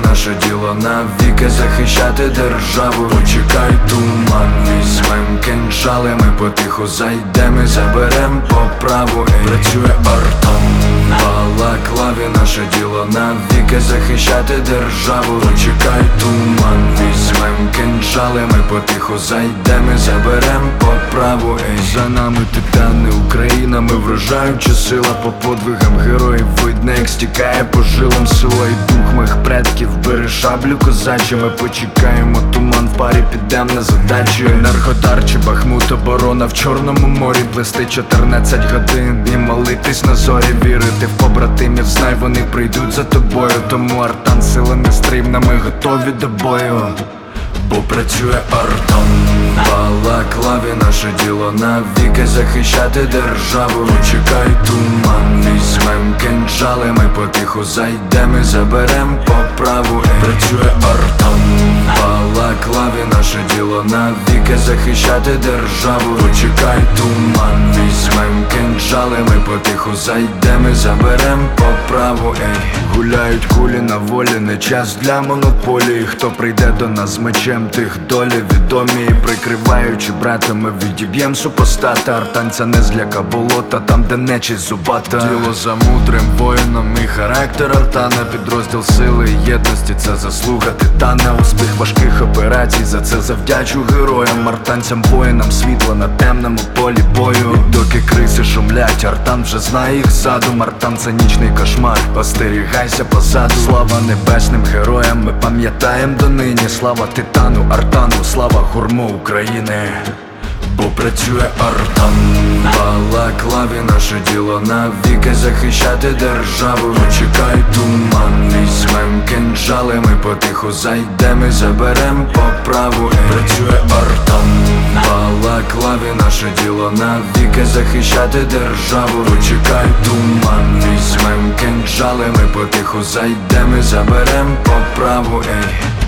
наше діло навіки захищати державу. Почекай туман, візьмем кинджали, ми потиху зайдем і заберем по праву. Працює артом, балаклаві, наше діло навіки захищати державу. Почекай туман, візьмем кинджали, ми потиху зайдем і заберем по праву. За нами титани, Україна, ми вражаюча сила. По подвигам героїв видно, як стікає по жилам сила. І дух моїх предків бере шаблю козачі. Ми почекаємо туман, в парі підем на задачу. Енергодар чи Бахмут, оборона в Чорному морі. Плести 14 годин і молитись на зорі. Вірити в побратимів, знай, вони прийдуть за тобою. Тому артан сила нестримна, ми готові до бою. Бо працює артом, балаклаві, наше діло навіки захищати державу. Почекай туман, візьмем кинджали, ми потиху зайдем і заберем по праву. Працює артом, балаклаві, наше діло навіки захищати державу. Почекай туман, візьмем кинджали, ми потиху зайдем і заберем по праву. Гуляють кулі на волі, не час для монополії. Хто прийде до нас з мечем, тих долі відомі. І прикриваючи брата, ми відіб'єм супостата. Артанця не зляка болота, там де нечість зубата. Діло за мудрим воїном і характер артана. Підрозділ сили і єдності, це заслуга титана. Успіх важких операцій, за це завдячу героям. Артанцям, воїнам світла на темному полі бою. І доки криси шумлять, артан вже знає їх задум. Артан це нічний кошмар, остерігайся позаду. Слава небесним героям, ми пам'ятаєм донині. Слава титану, артану, слава гурму України. Бо працює артан, балаклаві, наше діло навіки захищати державу. Почекай туман, візьмем кинджали, ми потиху зайдем і заберем по праву. Працює артан, балаклаві, наше діло навіки захищати державу. Почекай туман, візьмем кинджали, ми потиху зайдем і заберем по праву.